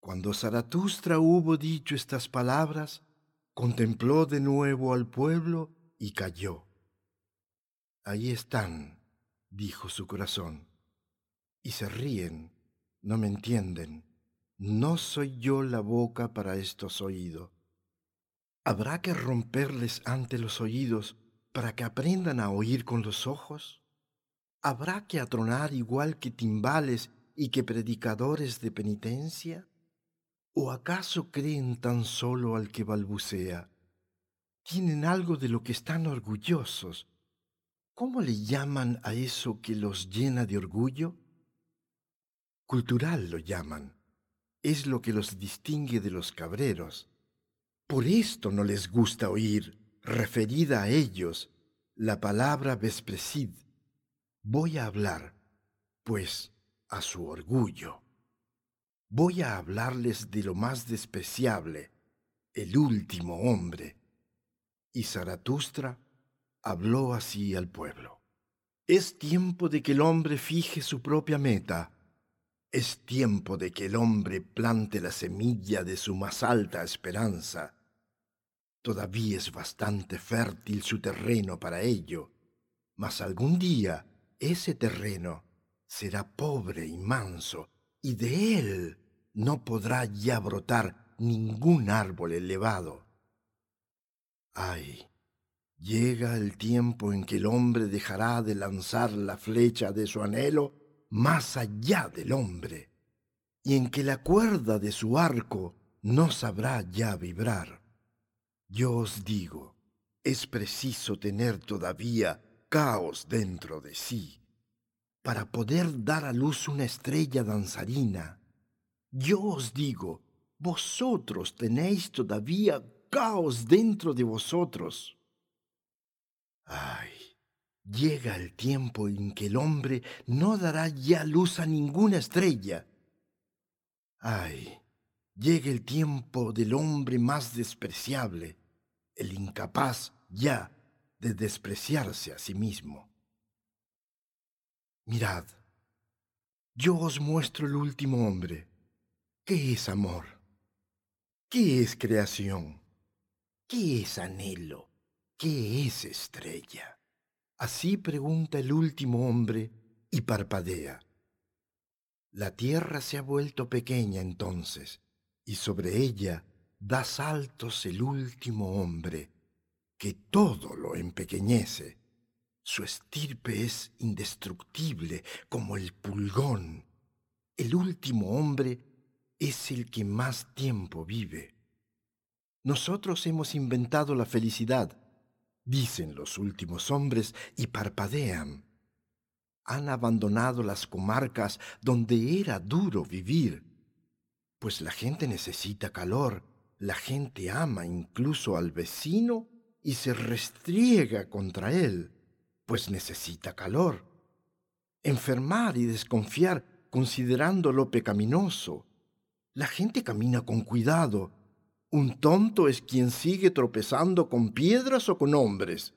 Cuando Zaratustra hubo dicho estas palabras, contempló de nuevo al pueblo y calló. Ahí están, dijo su corazón, y se ríen, no me entienden. No soy yo la boca para estos oídos. ¿Habrá que romperles ante los oídos para que aprendan a oír con los ojos? ¿Habrá que atronar igual que timbales y que predicadores de penitencia? ¿O acaso creen tan solo al que balbucea? Tienen algo de lo que están orgullosos. ¿Cómo le llaman a eso que los llena de orgullo? Cultural lo llaman. Es lo que los distingue de los cabreros. Por esto no les gusta oír, referida a ellos, la palabra vespresid. Voy a hablar, pues, a su orgullo. Voy a hablarles de lo más despreciable, el último hombre. Y Zaratustra habló así al pueblo. Es tiempo de que el hombre fije su propia meta. Es tiempo de que el hombre plante la semilla de su más alta esperanza. Todavía es bastante fértil su terreno para ello, mas algún día ese terreno será pobre y manso, y de él no podrá ya brotar ningún árbol elevado. Ay, llega el tiempo en que el hombre dejará de lanzar la flecha de su anhelo más allá del hombre, y en que la cuerda de su arco no sabrá ya vibrar. Yo os digo, es preciso tener todavía caos dentro de sí para poder dar a luz una estrella danzarina. Yo os digo, vosotros tenéis todavía caos dentro de vosotros. Ay, llega el tiempo en que el hombre no dará ya luz a ninguna estrella. Ay, llega el tiempo del hombre más despreciable, el incapaz ya de despreciarse a sí mismo. Mirad, yo os muestro el último hombre. ¿Qué es amor? ¿Qué es creación? ¿Qué es anhelo? ¿Qué es estrella? Así pregunta el último hombre y parpadea. La tierra se ha vuelto pequeña entonces, y sobre ella da saltos el último hombre, que todo lo empequeñece. Su estirpe es indestructible como el pulgón. El último hombre es el que más tiempo vive. Nosotros hemos inventado la felicidad, dicen los últimos hombres y parpadean. Han abandonado las comarcas donde era duro vivir, pues la gente necesita calor, la gente ama incluso al vecino y se restriega contra él, pues necesita calor. Enfermar y desconfiar considerándolo pecaminoso. La gente camina con cuidado. Un tonto es quien sigue tropezando con piedras o con hombres.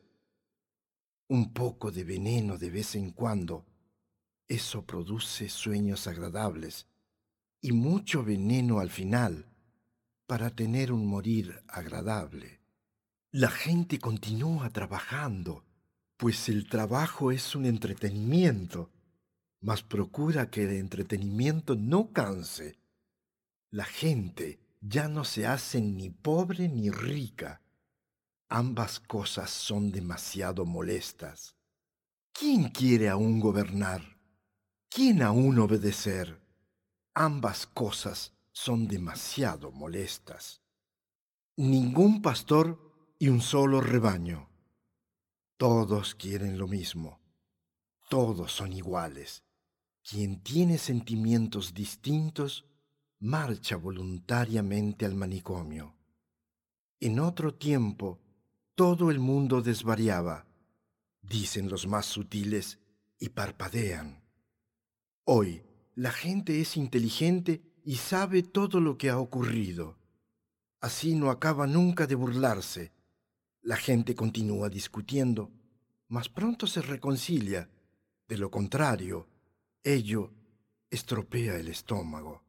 Un poco de veneno de vez en cuando. Eso produce sueños agradables y mucho veneno al final para tener un morir agradable. La gente continúa trabajando, pues el trabajo es un entretenimiento, mas procura que el entretenimiento no canse. La gente ya no se hace ni pobre ni rica. Ambas cosas son demasiado molestas. ¿Quién quiere aún gobernar? ¿Quién aún obedecer? Ambas cosas son demasiado molestas. Ningún pastor y un solo rebaño. Todos quieren lo mismo. Todos son iguales. Quien tiene sentimientos distintos marcha voluntariamente al manicomio. En otro tiempo, todo el mundo desvariaba, dicen los más sutiles, y parpadean. Hoy, la gente es inteligente y sabe todo lo que ha ocurrido. Así no acaba nunca de burlarse. La gente continúa discutiendo, mas pronto se reconcilia. De lo contrario, ello estropea el estómago.